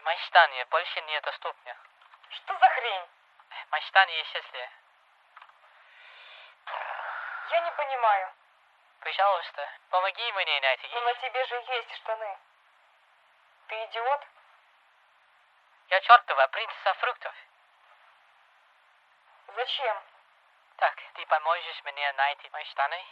Мечтание больше недоступно. Что за хрень? Мечтание счастья. Я не понимаю. Пожалуйста, помоги мне найти Но их. на тебе же есть штаны. Ты идиот? Я чертова принцесса фруктов. Зачем? Так, ты поможешь мне найти мои штаны?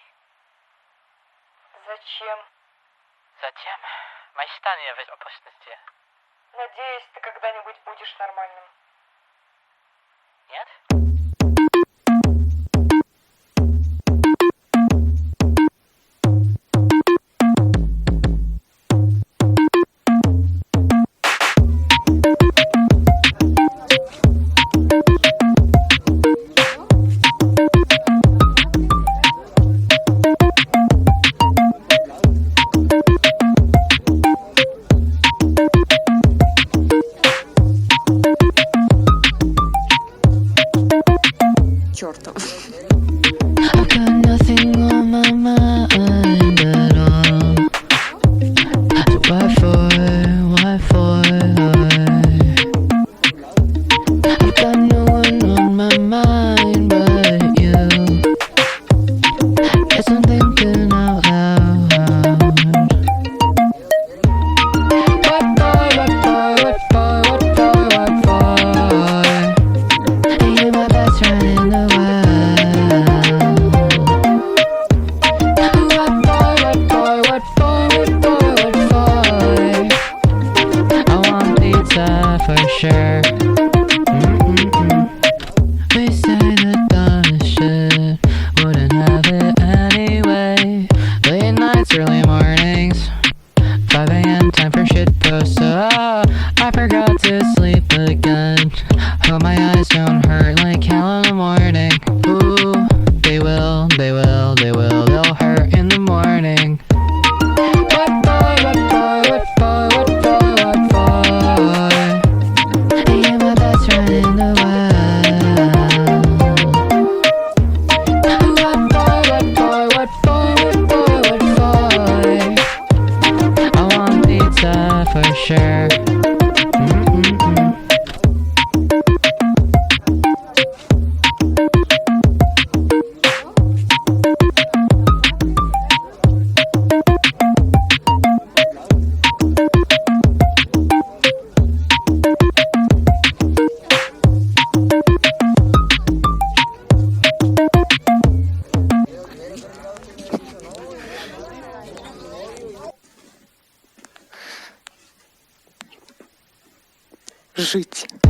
Зачем? Зачем? Мечтание в опасности. Надеюсь, ты когда-нибудь будешь нормальным. Нет? Чертов. I've got nothing on my mind at all. So why for? I've got no one on my mind but you. Guess I'm thinking out loud. What for? You're my best friend in the world. What for? I want pizza for sure. We say the dumbest shit, wouldn't have it anyway. Late nights, early mornings, 5 a.m. time for shit posts. Oh, I forgot to sleep again. Hope my eyes don't hurt like hell in the morning. Ooh, they'll hurt in the morning. What for? You're my best friend in the world. What for? I want pizza for sure. Жить.